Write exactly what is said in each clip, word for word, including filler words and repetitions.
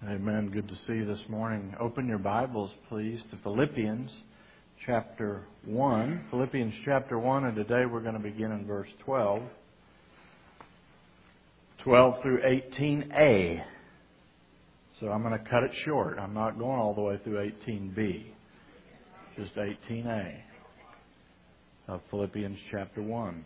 Amen. Good to see you this morning. Open your Bibles, please, to Philippians chapter one. Philippians chapter one, and today we're going to begin in verse twelve. twelve through eighteen a. So I'm going to cut it short. I'm not going all the way through eighteen b. Just eighteen a of Philippians chapter one.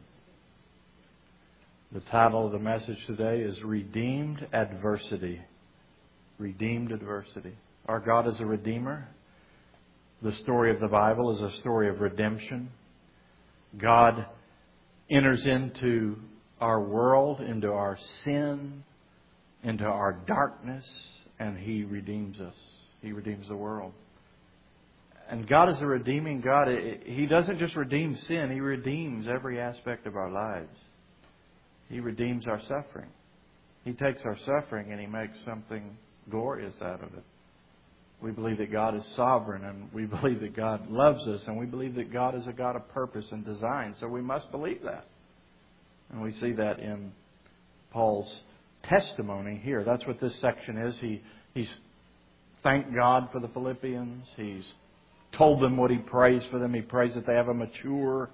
The title of the message today is Redeemed Adversity. Redeemed adversity. Our God is a Redeemer. The story of the Bible is a story of redemption. God enters into our world, into our sin, into our darkness, and He redeems us. He redeems the world. And God is a redeeming God. He doesn't just redeem sin, He redeems every aspect of our lives. He redeems our suffering. He takes our suffering and He makes something glorious out of it. We believe that God is sovereign, and we believe that God loves us, and we believe that God is a God of purpose and design. So we must believe that. And we see that in Paul's testimony here. That's what this section is. He He's thanked God for the Philippians. He's told them what He prays for them. He prays that they have a mature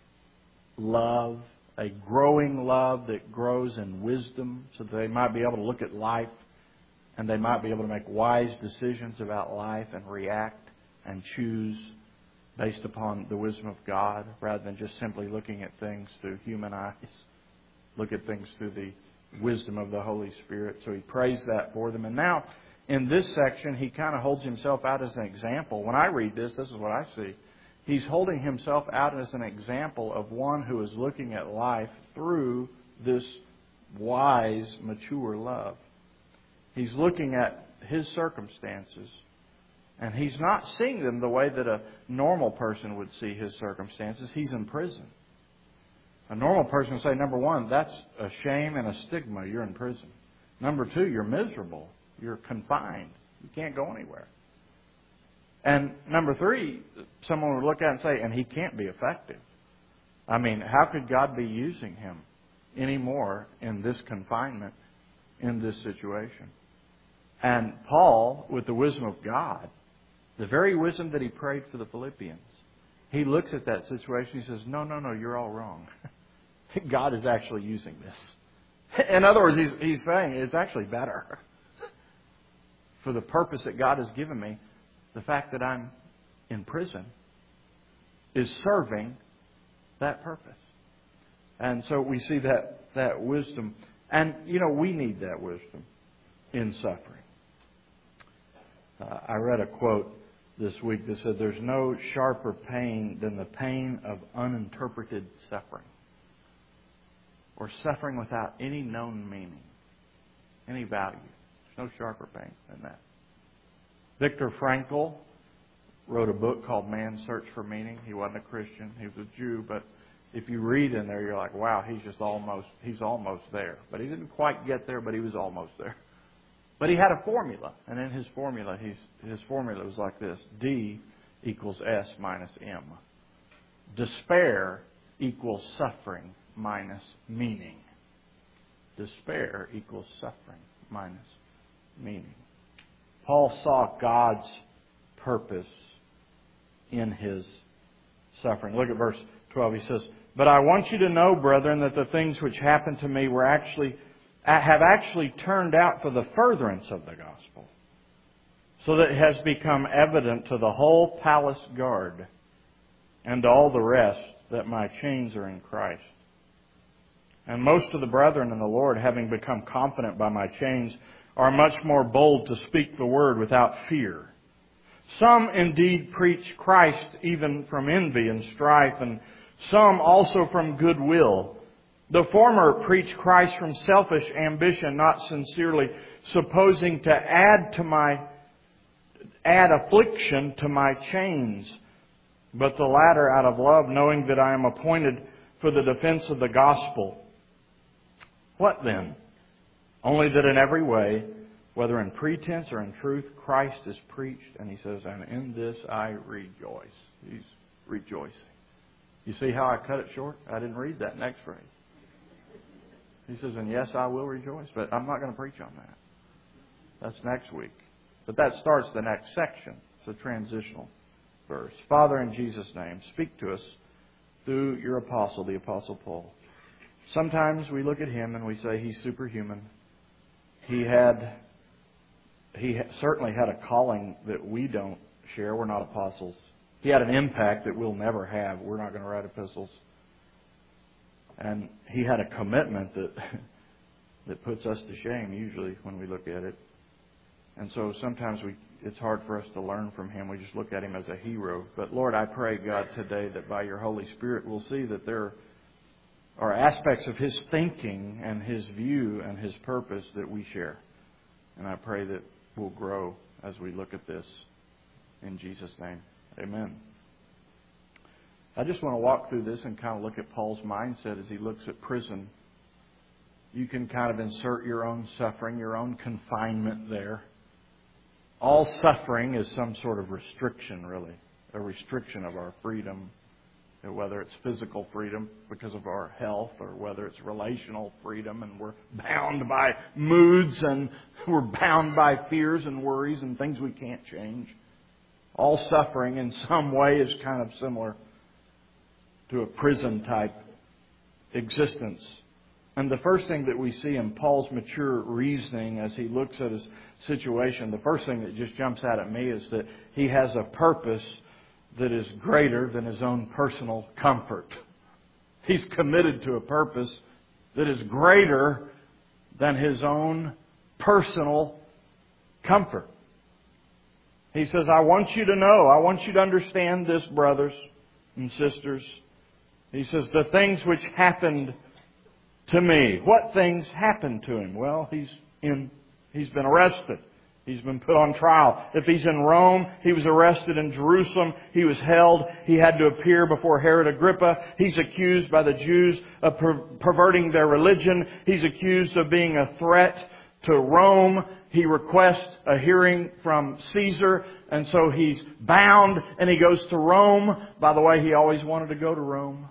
love, a growing love that grows in wisdom, so that they might be able to look at life and they might be able to make wise decisions about life and react and choose based upon the wisdom of God, rather than just simply looking at things through human eyes. Look at things through the wisdom of the Holy Spirit. So he prays that for them. And now, in this section, he kind of holds himself out as an example. When I read this, this is what I see. He's holding himself out as an example of one who is looking at life through this wise, mature love. He's looking at his circumstances, and he's not seeing them the way that a normal person would see his circumstances. He's in prison. A normal person would say, number one, that's a shame and a stigma. You're in prison. Number two, you're miserable. You're confined. You can't go anywhere. And number three, someone would look at it and say, and he can't be effective. I mean, how could God be using him anymore in this confinement, in this situation? And Paul, with the wisdom of God, the very wisdom that he prayed for the Philippians, he looks at that situation. He says, no, no, no, you're all wrong. God is actually using this. In other words, he's, he's saying it's actually better. For the purpose that God has given me, the fact that I'm in prison is serving that purpose. And so we see that, that wisdom. And, you know, we need that wisdom in suffering. Uh, I read a quote this week that said, there's no sharper pain than the pain of uninterpreted suffering. Or suffering without any known meaning, any value. There's no sharper pain than that. Viktor Frankl wrote a book called Man's Search for Meaning. He wasn't a Christian. He was a Jew. But if you read in there, you're like, wow, he's just almost, he's almost there. But he didn't quite get there, but he was almost there. But he had a formula. And in his formula, he's, his formula was like this. D equals S minus M. Despair equals suffering minus meaning. Despair equals suffering minus meaning. Paul saw God's purpose in his suffering. Look at verse twelve. He says, but I want you to know, brethren, that the things which happened to me were actually have actually turned out for the furtherance of the gospel, so that it has become evident to the whole palace guard and to all the rest that my chains are in Christ. And most of the brethren in the Lord, having become confident by my chains, are much more bold to speak the word without fear. Some indeed preach Christ even from envy and strife, and some also from goodwill. The former preach Christ from selfish ambition, not sincerely, supposing to add to my add affliction to my chains. But the latter out of love, knowing that I am appointed for the defense of the gospel. What then? Only that in every way, whether in pretense or in truth, Christ is preached. And he says, and in this I rejoice. He's rejoicing. You see how I cut it short? I didn't read that next phrase. He says, and yes, I will rejoice, but I'm not going to preach on that. That's next week. But that starts the next section. It's a transitional verse. Father, in Jesus' name, speak to us through your apostle, the Apostle Paul. Sometimes we look at him and we say he's superhuman. He had, he certainly had a calling that we don't share. We're not apostles. He had an impact that we'll never have. We're not going to write epistles. And he had a commitment that that puts us to shame usually when we look at it. And so sometimes we it's hard for us to learn from him. We just look at him as a hero. But Lord, I pray, God, today that by your Holy Spirit we'll see that there are aspects of his thinking and his view and his purpose that we share. And I pray that we'll grow as we look at this. In Jesus' name, amen. I just want to walk through this and kind of look at Paul's mindset as he looks at prison. You can kind of insert your own suffering, your own confinement there. All suffering is some sort of restriction, really. A restriction of our freedom. Whether it's physical freedom because of our health, or whether it's relational freedom and we're bound by moods and we're bound by fears and worries and things we can't change. All suffering in some way is kind of similar to a prison type existence. And the first thing that we see in Paul's mature reasoning as he looks at his situation, the first thing that just jumps out at me is that he has a purpose that is greater than his own personal comfort. He's committed to a purpose that is greater than his own personal comfort. He says, I want you to know, I want you to understand this, brothers and sisters. He says, the things which happened to me. What things happened to him? Well, he's in. He's been arrested. He's been put on trial. If he's in Rome, he was arrested in Jerusalem. He was held. He had to appear before Herod Agrippa. He's accused by the Jews of per- perverting their religion. He's accused of being a threat to Rome. He requests a hearing from Caesar, and so he's bound, and he goes to Rome. By the way, he always wanted to go to Rome.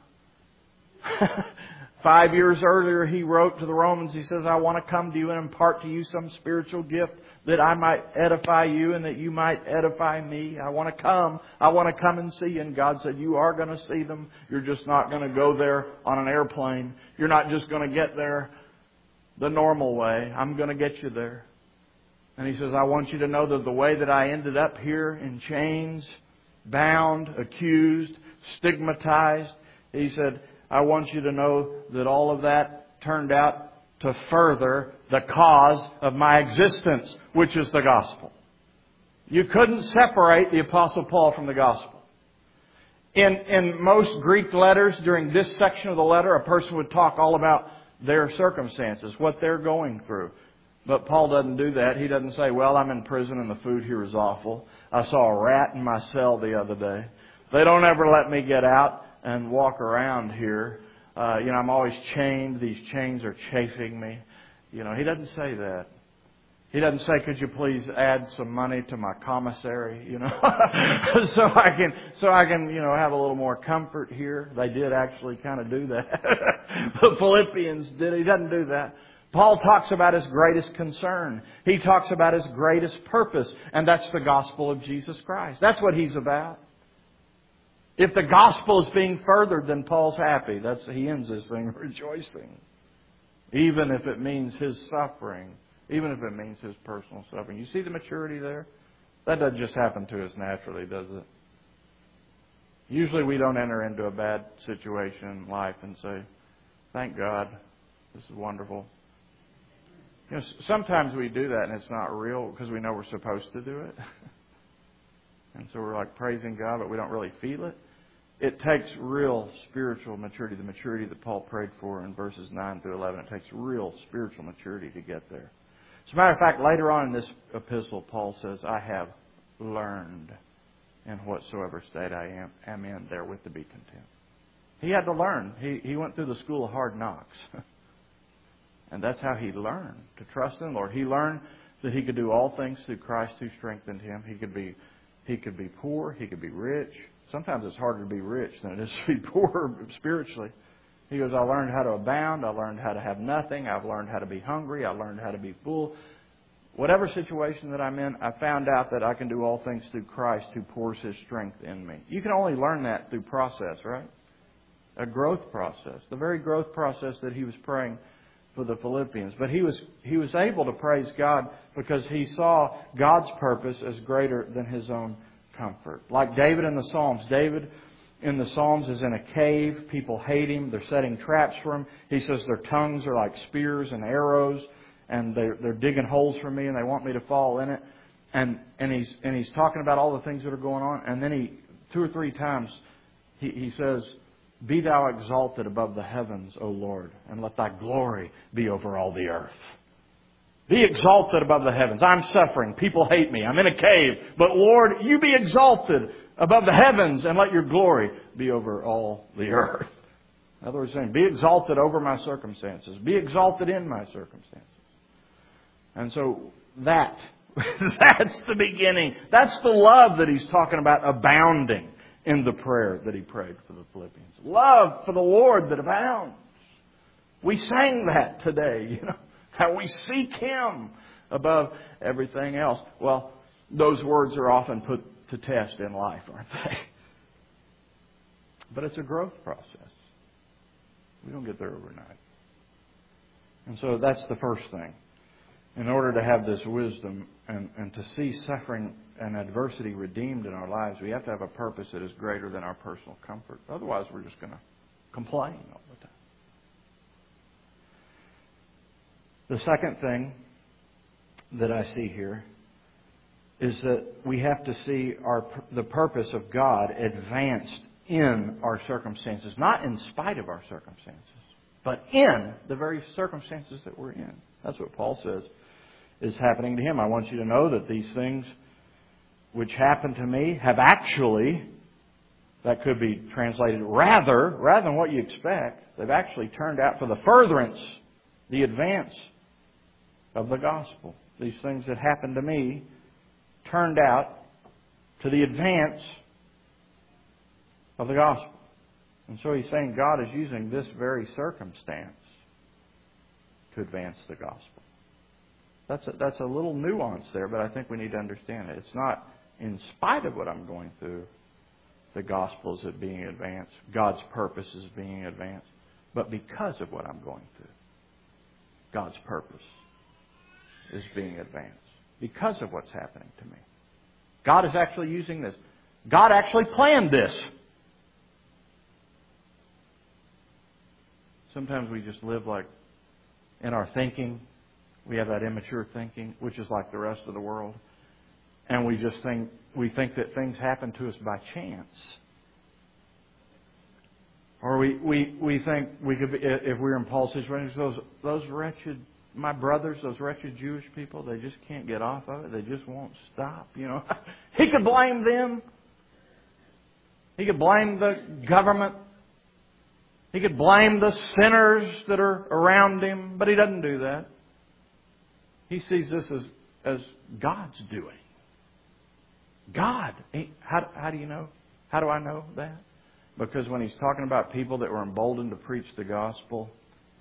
Five years earlier, he wrote to the Romans, he says, I want to come to you and impart to you some spiritual gift that I might edify you and that you might edify me. I want to come. I want to come and see you. And God said, you are going to see them. You're just not going to go there on an airplane. You're not just going to get there the normal way. I'm going to get you there. And he says, I want you to know that the way that I ended up here in chains, bound, accused, stigmatized, he said, I want you to know that all of that turned out to further the cause of my existence, which is the gospel. You couldn't separate the Apostle Paul from the gospel. In, in most Greek letters, during this section of the letter, a person would talk all about their circumstances, what they're going through. But Paul doesn't do that. He doesn't say, well, I'm in prison and the food here is awful. I saw a rat in my cell the other day. They don't ever let me get out and walk around here. Uh, you know, I'm always chained. These chains are chafing me. You know, he doesn't say that. He doesn't say, could you please add some money to my commissary, you know, so I can, so I can, you know, have a little more comfort here. They did actually kind of do that. The Philippians did. He doesn't do that. Paul talks about his greatest concern. He talks about his greatest purpose, and that's the gospel of Jesus Christ. That's what he's about. If the gospel is being furthered, then Paul's happy. That's he ends this thing rejoicing. Even if it means his suffering. Even if it means his personal suffering. You see the maturity there? That doesn't just happen to us naturally, does it? Usually we don't enter into a bad situation in life and say, thank God, this is wonderful. You know, sometimes we do that and it's not real because we know we're supposed to do it. And so we're like praising God, but we don't really feel it. It takes real spiritual maturity, the maturity that Paul prayed for in verses nine through eleven. It takes real spiritual maturity to get there. As a matter of fact, later on in this epistle, Paul says, I have learned in whatsoever state I am, am in therewith to be content. He had to learn. He, he went through the school of hard knocks. And that's how he learned to trust in the Lord. He learned that he could do all things through Christ who strengthened him. He could be He could be poor. He could be rich. Sometimes it's harder to be rich than it is to be poor spiritually. He goes, I learned how to abound. I learned how to have nothing. I've learned how to be hungry. I learned how to be full. whatever situation that I'm in, I found out that I can do all things through Christ who pours His strength in me. You can only learn that through process, right? A growth process. The very growth process that he was praying for the Philippians. But he was he was able to praise God because he saw God's purpose as greater than his own comfort. Like David in the Psalms. David in the Psalms is in a cave. People hate him. They're setting traps for him. He says their tongues are like spears and arrows, and they're, they're digging holes for me, and they want me to fall in it. And and he's and he's talking about all the things that are going on. And then he two or three times he, he says, "Be thou exalted above the heavens, O Lord, and let thy glory be over all the earth." Be exalted above the heavens. I'm suffering. People hate me. I'm in a cave. But Lord, you be exalted above the heavens and let your glory be over all the earth. In other words, saying, be exalted over my circumstances. Be exalted in my circumstances. And so that, that's the beginning. That's the love that he's talking about abounding in the prayer that he prayed for the Philippians. Love for the Lord that abounds. We sang that today, you know, how we seek Him above everything else. Well, those words are often put to test in life, aren't they? But it's a growth process. We don't get there overnight. And so that's the first thing. In order to have this wisdom and, and to see suffering and adversity redeemed in our lives, we have to have a purpose that is greater than our personal comfort. Otherwise, we're just going to complain all the time. The second thing that I see here is that we have to see our the purpose of God advanced in our circumstances, not in spite of our circumstances, but in the very circumstances that we're in. That's what Paul says is happening to him. I want you to know that these things which happened to me have actually, that could be translated rather, rather than what you expect, they've actually turned out for the furtherance, the advance of the gospel. These things that happened to me turned out to the advance of the gospel. And so he's saying God is using this very circumstance to advance the gospel. That's a, that's a little nuance there, but I think we need to understand it. It's not in spite of what I'm going through, the gospel is being advanced. God's purpose is being advanced. But because of what I'm going through, God's purpose is being advanced. Because of what's happening to me. God is actually using this. God actually planned this. Sometimes we just live like in our thinking. We have that immature thinking, which is like the rest of the world. And we just think, we think that things happen to us by chance. Or we, we, we think we could be, if we were in Paul's situation, those, those wretched, my brothers, those wretched Jewish people, they just can't get off of it. They just won't stop, you know. He could blame them. He could blame the government. He could blame the sinners that are around him, but he doesn't do that. He sees this as, as God's doing. God. How, how do you know? How do I know that? Because when he's talking about people that were emboldened to preach the gospel,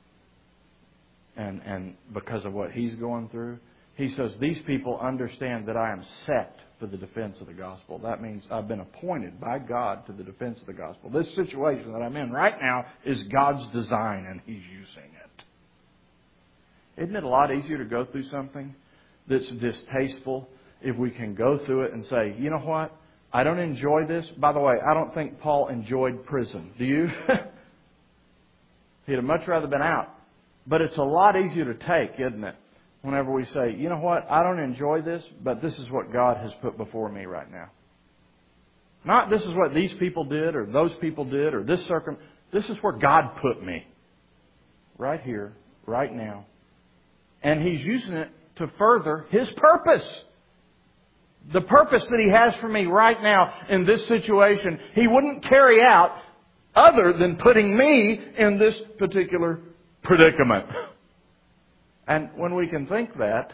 and, and because of what he's going through, he says, these people understand that I am set for the defense of the gospel. That means I've been appointed by God to the defense of the gospel. This situation that I'm in right now is God's design, and He's using it. Isn't it a lot easier to go through something that's distasteful if we can go through it and say, you know what? I don't enjoy this. By the way, I don't think Paul enjoyed prison. Do you? He'd have much rather been out. But it's a lot easier to take, isn't it? Whenever we say, you know what? I don't enjoy this, but this is what God has put before me right now. Not this is what these people did or those people did or this circum. This is where God put me. Right here, right now. And He's using it to further His purpose. The purpose that He has for me right now in this situation, He wouldn't carry out other than putting me in this particular predicament. And when we can think that,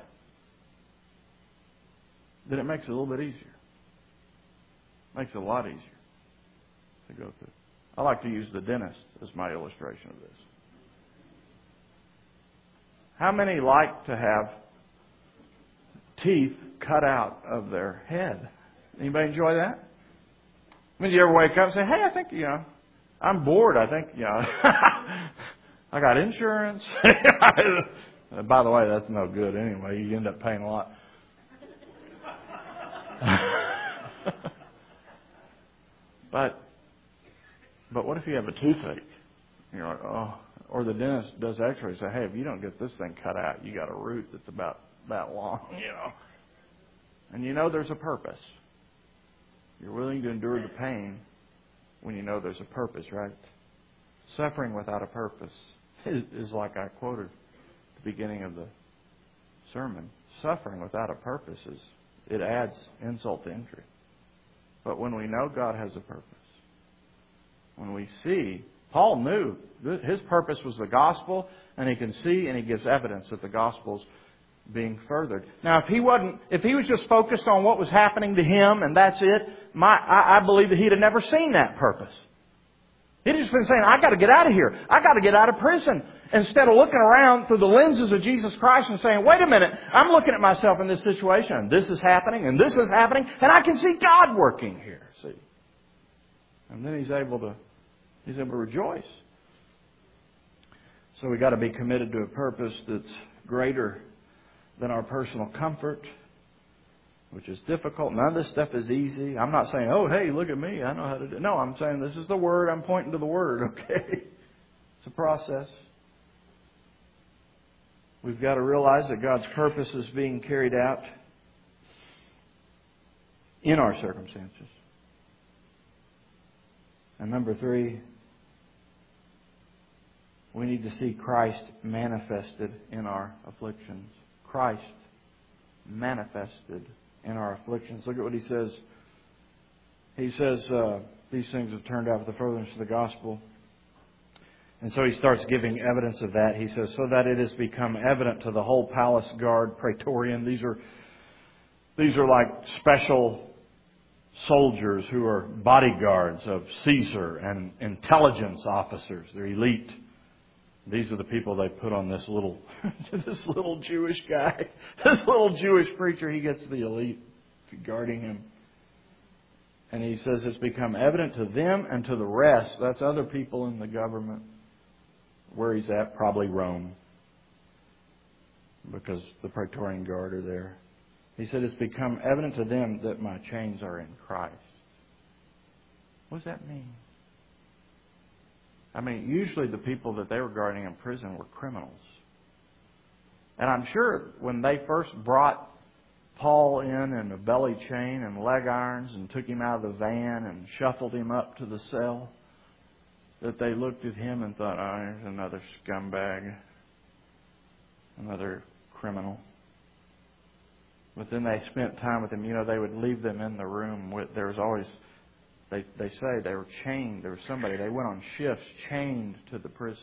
then it makes it a little bit easier. It makes it a lot easier to go through. I like to use the dentist as my illustration of this. How many like to have teeth cut out of their head. Anybody enjoy that? I mean, do you ever wake up and say, hey, I think, you know, I'm bored. I think, you know, I got insurance. By the way, that's no good anyway. You end up paying a lot. but, but what if you have a toothache? You're like, oh, or the dentist does X-ray. Say, hey, if you don't get this thing cut out, you got a root that's about that long, you know. And you know there's a purpose. You're willing to endure the pain when you know there's a purpose, right? Suffering without a purpose is, is like I quoted at the beginning of the sermon. Suffering without a purpose is, it adds insult to injury. But when we know God has a purpose, when we see, Paul knew his purpose was the gospel, and he can see and he gives evidence that the gospel's being furthered. Now, if he wasn't, if he was just focused on what was happening to him and that's it, my, I, I believe that he'd have never seen that purpose. He'd just been saying, I got to get out of here. I got to get out of prison. Instead of looking around through the lenses of Jesus Christ and saying, wait a minute, I'm looking at myself in this situation, and this is happening, and this is happening, and I can see God working here. See? And then he's able to, he's able to rejoice. So we got to be committed to a purpose that's greater than our personal comfort, which is difficult. None of this stuff is easy. I'm not saying, oh, hey, look at me, I know how to do it. No, I'm saying this is the Word. I'm pointing to the Word, okay? It's a process. We've got to realize that God's purpose is being carried out in our circumstances. And number three, we need to see Christ manifested in our afflictions. Christ manifested in our afflictions. Look at what he says. He says, uh, these things have turned out for the furtherance of the gospel. And so he starts giving evidence of that. He says, so that it has become evident to the whole palace guard, praetorian. These are, these are like special soldiers who are bodyguards of Caesar and intelligence officers. They're elite. These are the people they put on this little, this little Jewish guy, this little Jewish preacher. He gets the elite guarding him. And he says it's become evident to them and to the rest. That's other people in the government. Where he's at, probably Rome, because the Praetorian Guard are there. He said it's become evident to them that my chains are in Christ. What does that mean? I mean, usually the people that they were guarding in prison were criminals. And I'm sure when they first brought Paul in in a belly chain and leg irons and took him out of the van and shuffled him up to the cell, that they looked at him and thought, oh, here's another scumbag, another criminal. But then they spent time with him. You know, they would leave them in the room. With, there was always... They, they say they were chained. There was somebody, they went on shifts chained to the prisoner.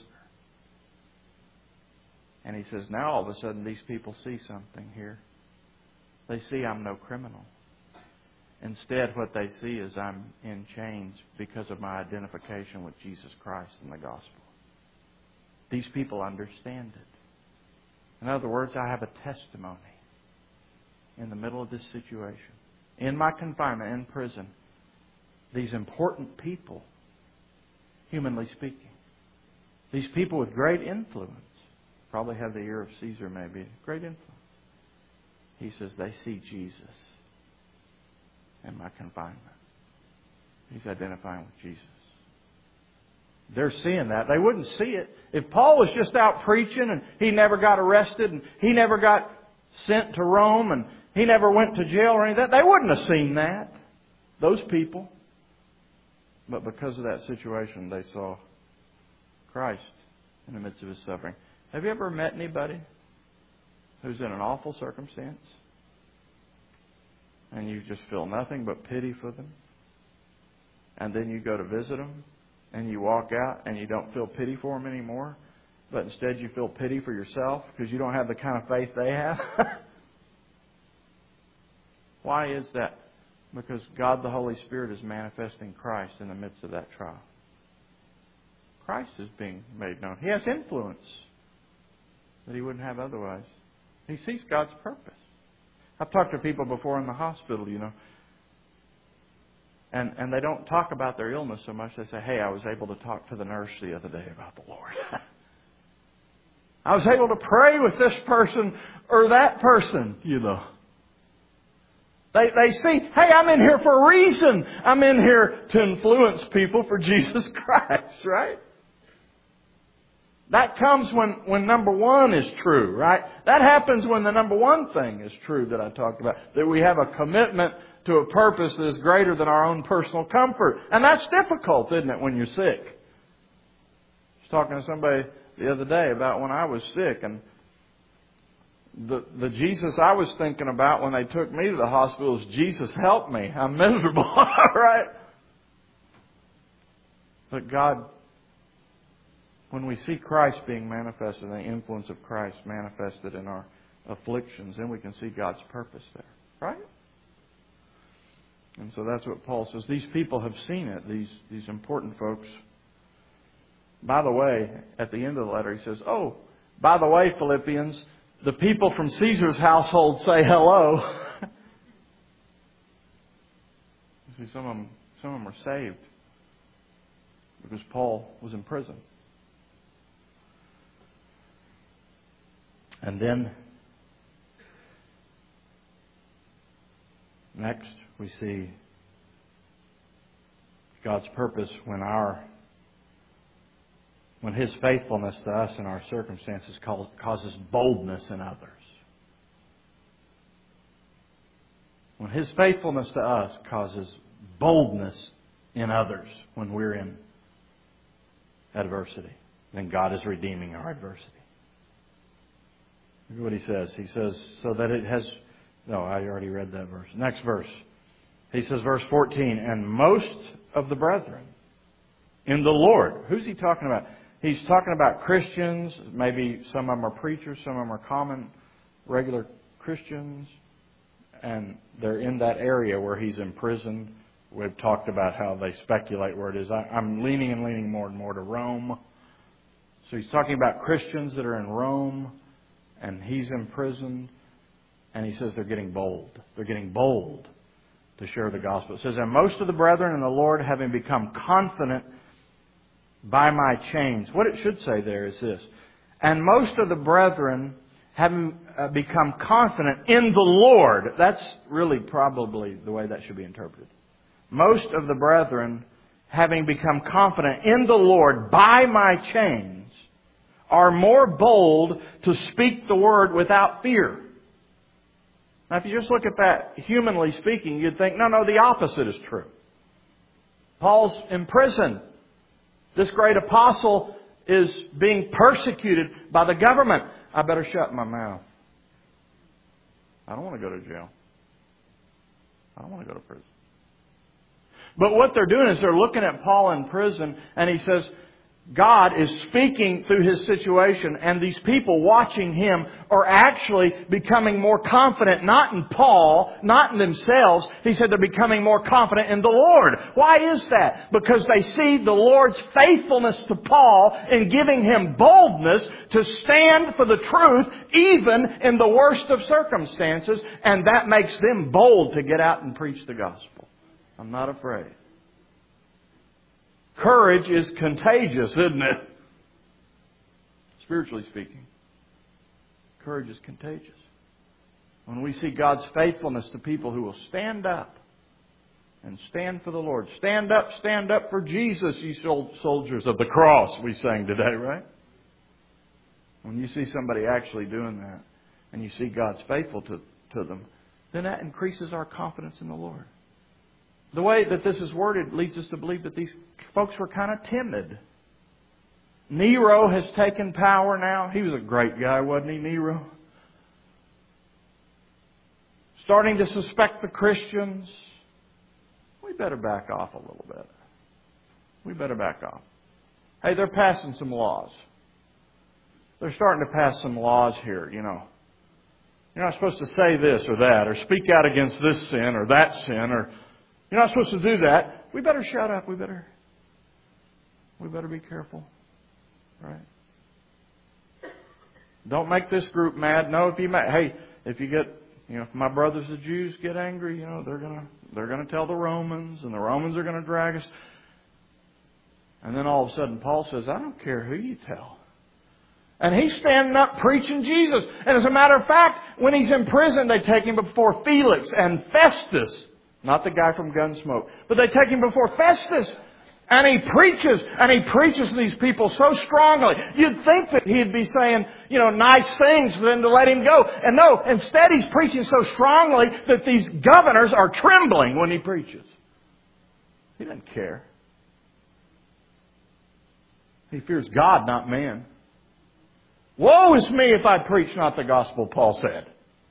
And he says, now all of a sudden these people see something here. They see I'm no criminal. Instead, what they see is I'm in chains because of my identification with Jesus Christ and the gospel. These people understand it. In other words, I have a testimony in the middle of this situation. In my confinement, in prison, these important people, humanly speaking, these people with great influence, probably have the ear of Caesar maybe, great influence. He says they see Jesus in my confinement. He's identifying with Jesus. They're seeing that. They wouldn't see it. If Paul was just out preaching and he never got arrested and he never got sent to Rome and he never went to jail or anything, they wouldn't have seen that. Those people. But because of that situation, they saw Christ in the midst of his suffering. Have you ever met anybody who's in an awful circumstance and you just feel nothing but pity for them? And then you go to visit them and you walk out and you don't feel pity for them anymore, but instead you feel pity for yourself because you don't have the kind of faith they have? Why is that? Because God the Holy Spirit is manifesting Christ in the midst of that trial. Christ is being made known. He has influence that he wouldn't have otherwise. He sees God's purpose. I've talked to people before in the hospital, you know, and, and they don't talk about their illness so much. They say, hey, I was able to talk to the nurse the other day about the Lord. I was able to pray with this person or that person, you know. They they see, hey, I'm in here for a reason. I'm in here to influence people for Jesus Christ, right? That comes when, when number one is true, right? That happens when the number one thing is true that I talked about. That we have a commitment to a purpose that is greater than our own personal comfort. And that's difficult, isn't it, when you're sick? I was talking to somebody the other day about when I was sick, and the the Jesus I was thinking about when they took me to the hospital is, Jesus, help me. I'm miserable, right? But God, when we see Christ being manifested, the influence of Christ manifested in our afflictions, then we can see God's purpose there, right? And so that's what Paul says. These people have seen it, these, these important folks. By the way, at the end of the letter, he says, oh, by the way, Philippians, the people from Caesar's household say hello. You see, some of them, some of them were saved because Paul was in prison. And then, next, we see God's purpose when our when His faithfulness to us in our circumstances causes boldness in others. When His faithfulness to us causes boldness in others when we're in adversity, then God is redeeming our adversity. Look at what he says. He says, so that it has... No, I already read that verse. Next verse. He says, verse fourteen, and most of the brethren in the Lord. Who's he talking about? He's talking about Christians. Maybe some of them are preachers. Some of them are common, regular Christians. And they're in that area where he's imprisoned. We've talked about how they speculate where it is. I, I'm leaning and leaning more and more to Rome. So he's talking about Christians that are in Rome. And he's imprisoned. And he says they're getting bold. They're getting bold to share the gospel. It says, and most of the brethren in the Lord, having become confident by my chains. What it should say there is this. And most of the brethren having uh, become confident in the Lord. That's really probably the way that should be interpreted. Most of the brethren having become confident in the Lord by my chains are more bold to speak the word without fear. Now, if you just look at that, humanly speaking, you'd think, no, no, the opposite is true. Paul's in prison. This great apostle is being persecuted by the government. I better shut my mouth. I don't want to go to jail. I don't want to go to prison. But what they're doing is they're looking at Paul in prison, and he says, God is speaking through his situation, and these people watching him are actually becoming more confident, not in Paul, not in themselves. He said they're becoming more confident in the Lord. Why is that? Because they see the Lord's faithfulness to Paul in giving him boldness to stand for the truth, even in the worst of circumstances, and that makes them bold to get out and preach the gospel. I'm not afraid. Courage is contagious, isn't it? Spiritually speaking. Courage is contagious. When we see God's faithfulness to people who will stand up and stand for the Lord. Stand up, stand up for Jesus, ye soldiers of the cross, we sang today, right? When you see somebody actually doing that, and you see God's faithful to, to them, then that increases our confidence in the Lord. The way that this is worded leads us to believe that these folks were kind of timid. Nero has taken power now. He was a great guy, wasn't he, Nero? Starting to suspect the Christians. We better back off a little bit. We better back off. Hey, they're passing some laws. They're starting to pass some laws here, you know. You're not supposed to say this or that, or speak out against this sin or that sin, or you're not supposed to do that. We better shut up. We better, we better be careful. Right? Don't make this group mad. No, if you ma- hey, if you get You know, if my brothers the Jews get angry, you know, they're gonna they're gonna tell the Romans, and the Romans are gonna drag us. And then all of a sudden Paul says, I don't care who you tell. And he's standing up preaching Jesus. And as a matter of fact, when he's in prison, they take him before Felix and Festus. Not the guy from Gunsmoke. But they take him before Festus. And he preaches. And he preaches to these people so strongly. You'd think that he'd be saying, you know, nice things for them to let him go. And no, instead he's preaching so strongly that these governors are trembling when he preaches. He doesn't care. He fears God, not man. Woe is me if I preach not the gospel, Paul said.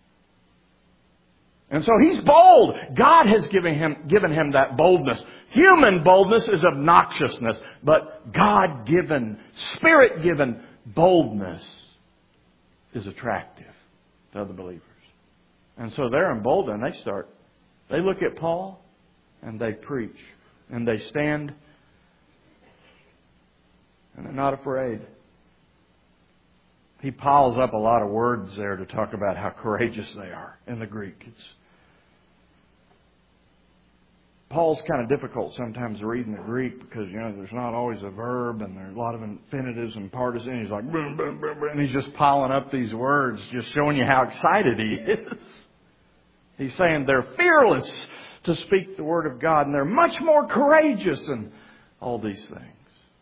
And so he's bold. God has given him, given him that boldness. Human boldness is obnoxiousness, but God-given, Spirit-given boldness is attractive to other believers. And so they're emboldened. They start. They look at Paul and they preach. And they stand and they're not afraid. He piles up a lot of words there to talk about how courageous they are in the Greek. It's, Paul's kind of difficult sometimes to read in the Greek because, you know, there's not always a verb and there's a lot of infinitives and partisans. He's like, boom, boom, boom, boom, and he's just piling up these words, just showing you how excited he is. He's saying they're fearless to speak the Word of God and they're much more courageous and all these things.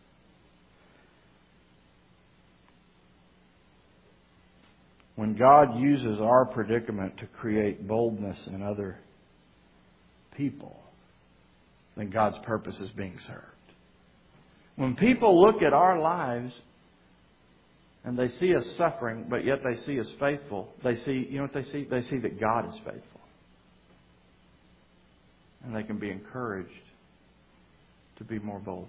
When God uses our predicament to create boldness in other people, then God's purpose is being served. When people look at our lives and they see us suffering, but yet they see us faithful, they see, you know what they see? They see that God is faithful. And they can be encouraged to be more bold.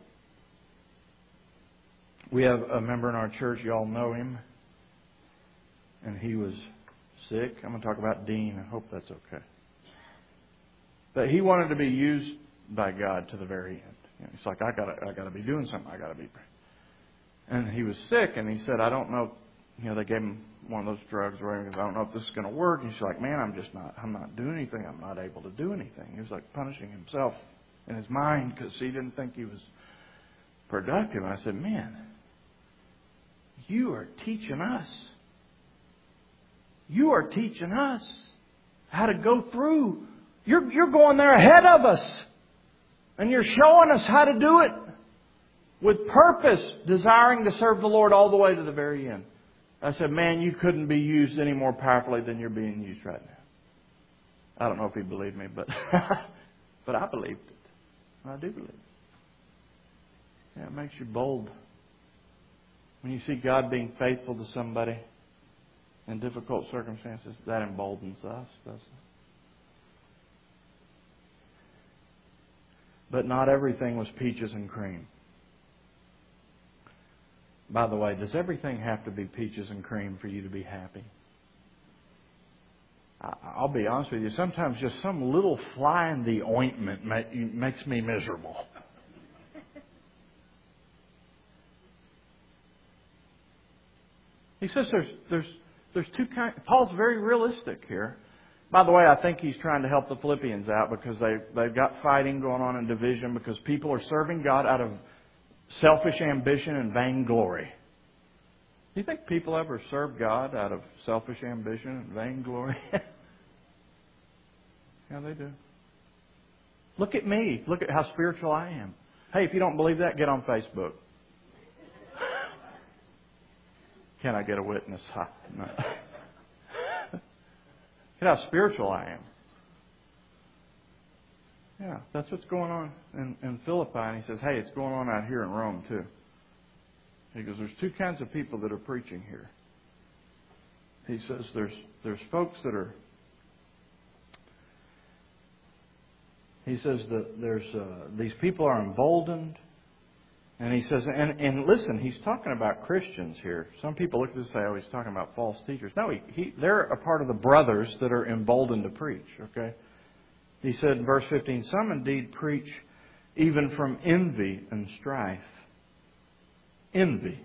We have a member in our church, you all know him. And he was sick. I'm going to talk about Dean. I hope that's okay. But he wanted to be used by God to the very end. You know, he's like, I got I got to be doing something. I got to be. And he was sick, and he said, I don't know. You know, they gave him one of those drugs, right? Because I don't know if this is going to work. And he's like, man, I'm just not. I'm not doing anything. I'm not able to do anything. He was like punishing himself in his mind because he didn't think he was productive. And I said, man, you are teaching us. You are teaching us how to go through. You're, you're going there ahead of us. And you're showing us how to do it with purpose, desiring to serve the Lord all the way to the very end. I said, man, you couldn't be used any more powerfully than you're being used right now. I don't know if he believed me, but but I believed it. I do believe it. Yeah, it makes you bold. When you see God being faithful to somebody in difficult circumstances, that emboldens us, doesn't it? But not everything was peaches and cream. By the way, does everything have to be peaches and cream for you to be happy? I'll be honest with you, sometimes just some little fly in the ointment makes me miserable. He says there's there's There's two kinds. Paul's very realistic here. By the way, I think he's trying to help the Philippians out because they, they've got fighting going on and division because people are serving God out of selfish ambition and vainglory. Do you think people ever serve God out of selfish ambition and vainglory? Yeah, they do. Look at me. Look at how spiritual I am. Hey, if you don't believe that, get on Facebook. Can I get a witness? No. Look how spiritual I am. Yeah, that's what's going on in, in Philippi. And he says, hey, it's going on out here in Rome too. He goes, there's two kinds of people that are preaching here. He says there's there's folks that are, he says that there's uh, these people are emboldened. And he says, and, and listen, he's talking about Christians here. Some people look at this and say, oh, he's talking about false teachers. No, he, he, they're a part of the brothers that are emboldened to preach, okay? He said in verse fifteen, some indeed preach even from envy and strife. Envy.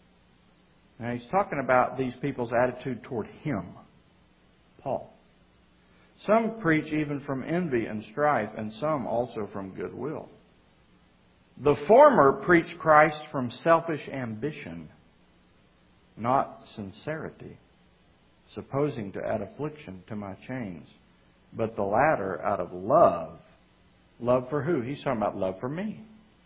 Now he's talking about these people's attitude toward him, Paul. Some preach even from envy and strife, and some also from goodwill. The former preach Christ from selfish ambition, not sincerity, supposing to add affliction to my chains. But the latter out of love. Love for who? He's talking about love for me.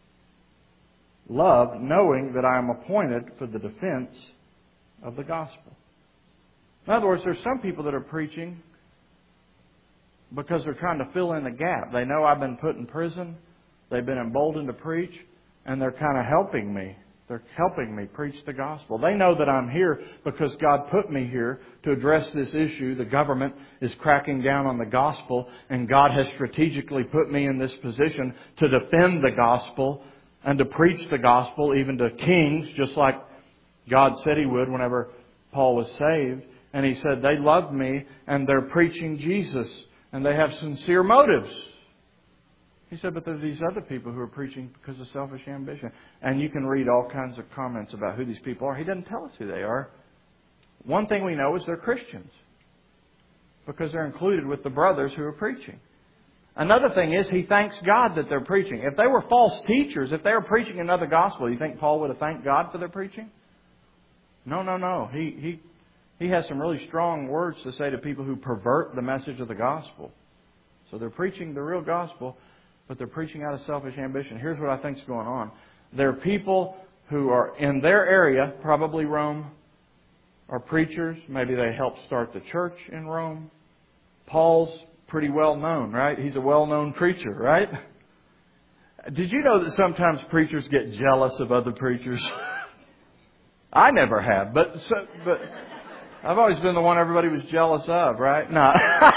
Love, knowing that I am appointed for the defense of the gospel. In other words, there's some people that are preaching because they're trying to fill in the gap. They know I've been put in prison. They've been emboldened to preach, and they're kind of helping me. They're helping me preach the gospel. They know that I'm here because God put me here to address this issue. The government is cracking down on the gospel, and God has strategically put me in this position to defend the gospel and to preach the gospel even to kings, just like God said He would whenever Paul was saved. And He said, they love me and they're preaching Jesus and they have sincere motives. He said, but there are these other people who are preaching because of selfish ambition. And you can read all kinds of comments about who these people are. He doesn't tell us who they are. One thing we know is they're Christians because they're included with the brothers who are preaching. Another thing is he thanks God that they're preaching. If they were false teachers, if they were preaching another gospel, do you think Paul would have thanked God for their preaching? No, no, no. He, he, he has some really strong words to say to people who pervert the message of the gospel. So they're preaching the real gospel, but they're preaching out of selfish ambition. Here's what I think is going on. There are people who are in their area, probably Rome, are preachers. Maybe they helped start the church in Rome. Paul's pretty well known, right? He's a well-known preacher, right? Did you know that sometimes preachers get jealous of other preachers? I never have, but so, but I've always been the one everybody was jealous of, right? No.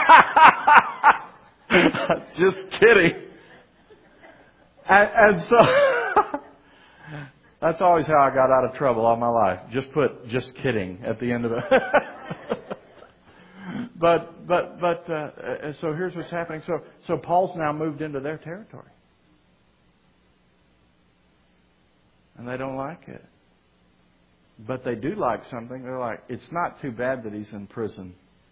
Just kidding. And, and so that's always how I got out of trouble all my life. Just put "just kidding" at the end of it. but but but uh, so here's what's happening. So so Paul's now moved into their territory, and they don't like it. But they do like something. They're like, it's not too bad that he's in prison.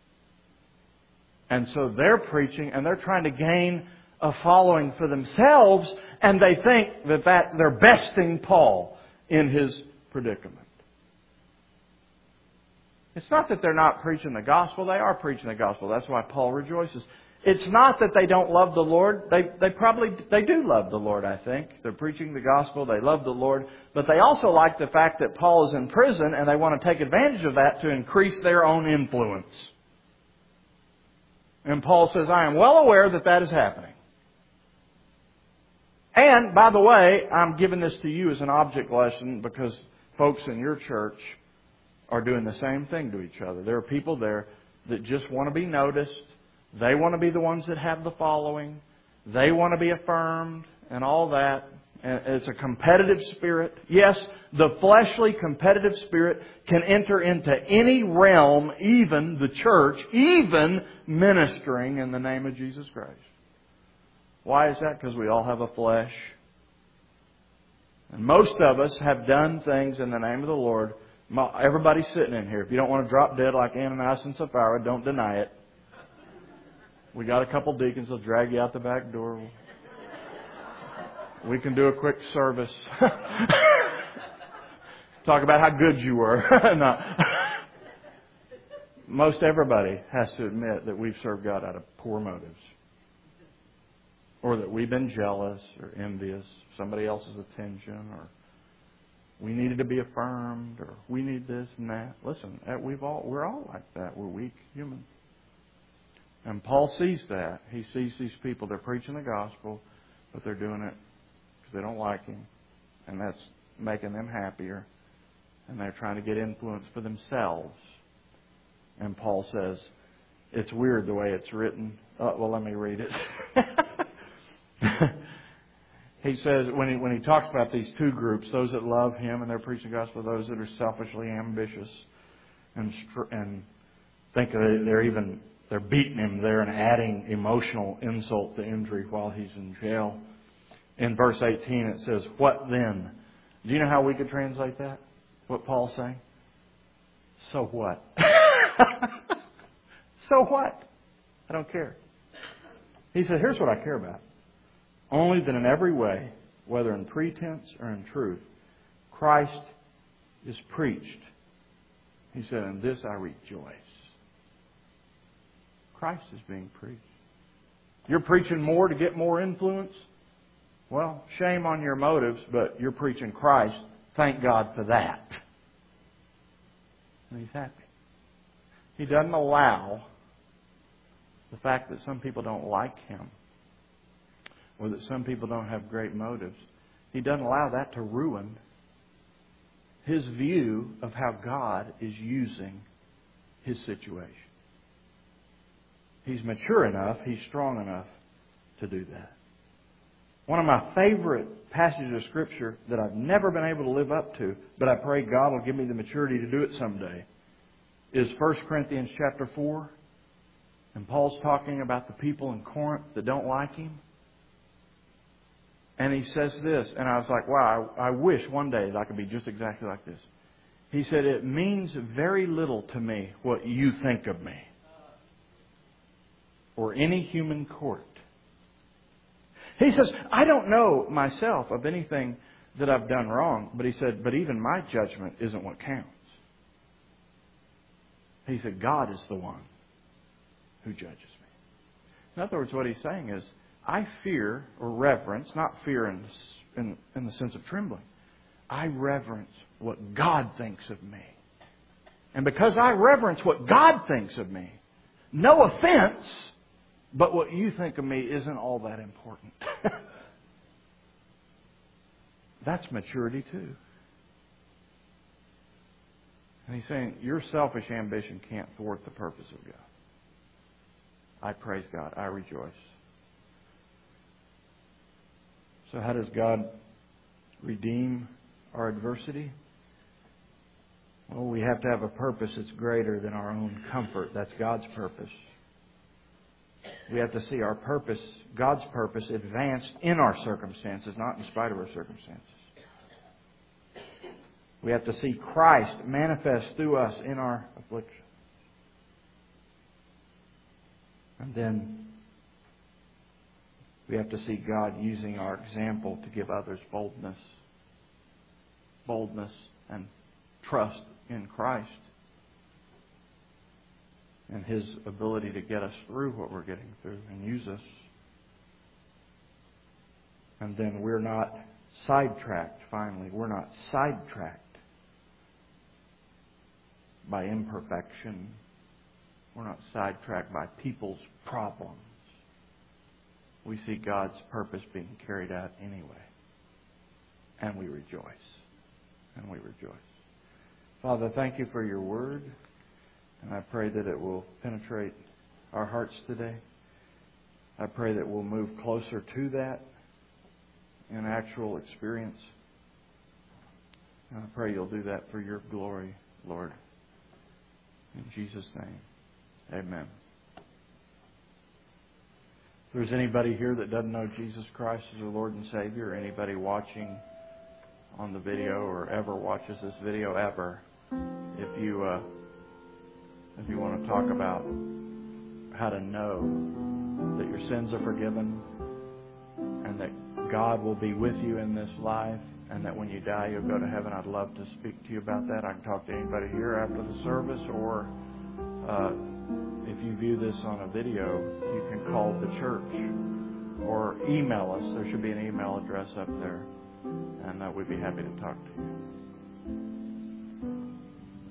And so they're preaching and they're trying to gain a following for themselves, and they think that, that they're besting Paul in his predicament. It's not that they're not preaching the gospel. They are preaching the gospel. That's why Paul rejoices. It's not that they don't love the Lord. They they probably they do love the Lord, I think. They're preaching the gospel. They love the Lord. But they also like the fact that Paul is in prison, and they want to take advantage of that to increase their own influence. And Paul says, I am well aware that that is happening. And, by the way, I'm giving this to you as an object lesson because folks in your church are doing the same thing to each other. There are people there that just want to be noticed. They want to be the ones that have the following. They want to be affirmed and all that. And it's a competitive spirit. Yes, the fleshly competitive spirit can enter into any realm, even the church, even ministering in the name of Jesus Christ. Why is that? Because we all have a flesh. And most of us have done things in the name of the Lord. Everybody's sitting in here. If you don't want to drop dead like Ananias and Sapphira, don't deny it. We got a couple deacons that'll drag you out the back door. We can do a quick service. Talk about how good you were. No. Most everybody has to admit that we've served God out of poor motives. Or that we've been jealous or envious, somebody else's attention, or we needed to be affirmed, or we need this and that. Listen, we've all we're all like that. We're weak humans. And Paul sees that. He sees these people, they're preaching the gospel, but they're doing it because they don't like him. And that's making them happier. And they're trying to get influence for themselves. And Paul says, it's weird the way it's written. Oh, well, let me read it. He says, when he, when he talks about these two groups, those that love him and they're preaching the gospel, those that are selfishly ambitious and, and think they're even... They're beating him there and adding emotional insult to injury while he's in jail. In verse eighteen it says, what then? Do you know how we could translate that? What Paul's saying? So what? So what? I don't care. He said, here's what I care about. Only that in every way, whether in pretense or in truth, Christ is preached. He said, in this I rejoice. Christ is being preached. You're preaching more to get more influence? Well, shame on your motives, but you're preaching Christ. Thank God for that. And He's happy. He doesn't allow the fact that some people don't like Him or that some people don't have great motives. He doesn't allow that to ruin His view of how God is using His situation. He's mature enough, He's strong enough to do that. One of my favorite passages of Scripture that I've never been able to live up to, but I pray God will give me the maturity to do it someday, is First Corinthians chapter four. And Paul's talking about the people in Corinth that don't like him. And he says this, and I was like, wow, I, I wish one day that I could be just exactly like this. He said, it means very little to me what you think of me or any human court. He says, I don't know myself of anything that I've done wrong. But he said, but even my judgment isn't what counts. He said, God is the one who judges me. In other words, what he's saying is, I fear or reverence, not fear in, in, in the sense of trembling. I reverence what God thinks of me. And because I reverence what God thinks of me, no offense, but what you think of me isn't all that important. That's maturity too. And he's saying, your selfish ambition can't thwart the purpose of God. I praise God. I rejoice. So how does God redeem our adversity? Well, we have to have a purpose that's greater than our own comfort. That's God's purpose. We have to see our purpose, God's purpose, advanced in our circumstances, not in spite of our circumstances. We have to see Christ manifest through us in our affliction. And then we have to see God using our example to give others boldness. Boldness and trust in Christ. And His ability to get us through what we're getting through and use us. And then we're not sidetracked, finally. We're not sidetracked by imperfection. We're not sidetracked by people's problems. We see God's purpose being carried out anyway. And we rejoice. And we rejoice. Father, thank You for Your Word. And I pray that it will penetrate our hearts today. I pray that we'll move closer to that in actual experience. And I pray You'll do that for Your glory, Lord. In Jesus' name, amen. If there's anybody here that doesn't know Jesus Christ as their Lord and Savior, or anybody watching on the video or ever watches this video ever, if you uh, if you want to talk about how to know that your sins are forgiven and that God will be with you in this life and that when you die you'll go to heaven, I'd love to speak to you about that. I can talk to anybody here after the service, or uh, if you view this on a video, you can call the church or email us. There should be an email address up there, and uh, we'd be happy to talk to you.